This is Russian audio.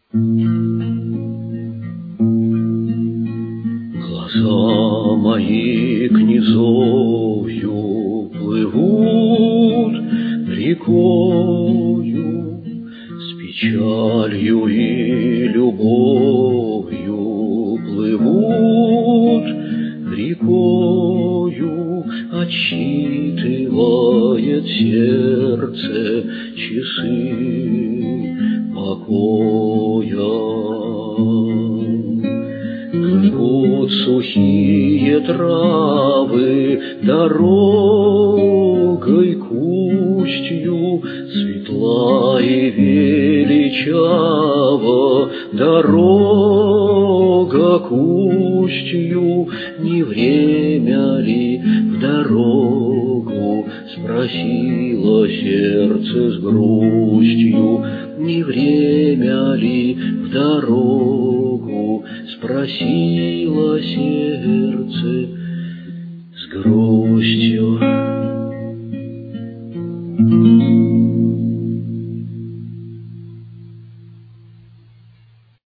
Глаза мои к низовью плывут рекою, с печалью и любовью плывут рекою, отсчитывает сердце часы покоя. Плывут сухие травы дорогой кустью, светла и величава дорога кустью. Не время ли в дорогу? Спросило сердце с грустью. Не время ли в дорогу? Спросило сердце с грустью.